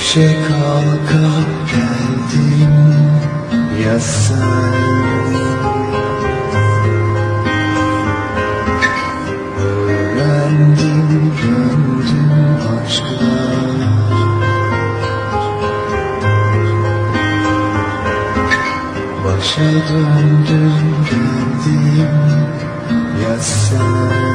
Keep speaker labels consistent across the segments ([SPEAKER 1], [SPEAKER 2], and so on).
[SPEAKER 1] Düşe kalka geldim ya sen. Öğrendim döndüm aşkla. Başa döndüm geldim ya sen.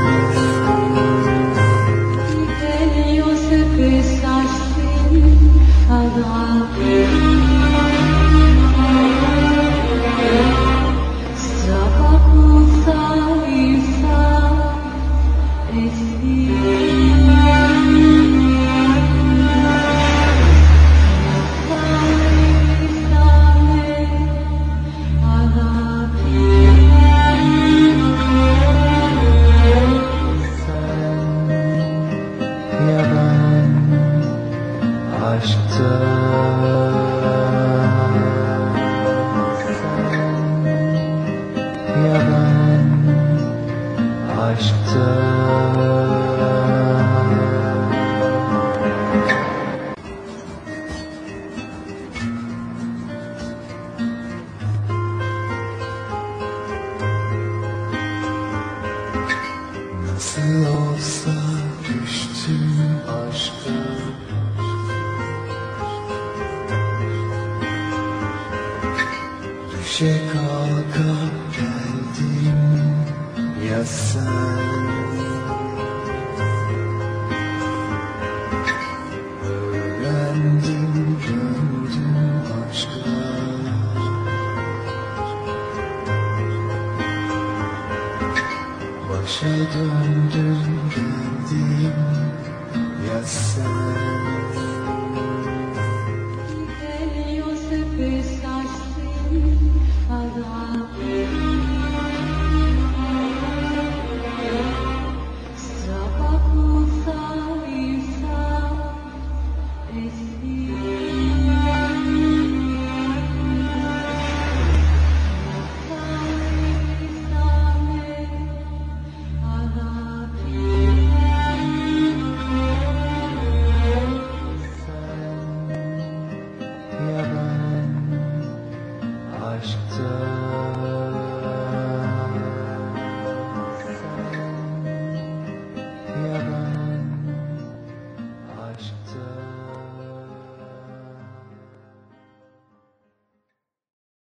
[SPEAKER 1] Aşkta ya ben aşkta. Nasıl olsa düştüm aşka. Düşe kalka geldim ya sen. Öğrendim döndüm aşkla. Başa döndüm geldim ya sen.
[SPEAKER 2] Yo se pesa sin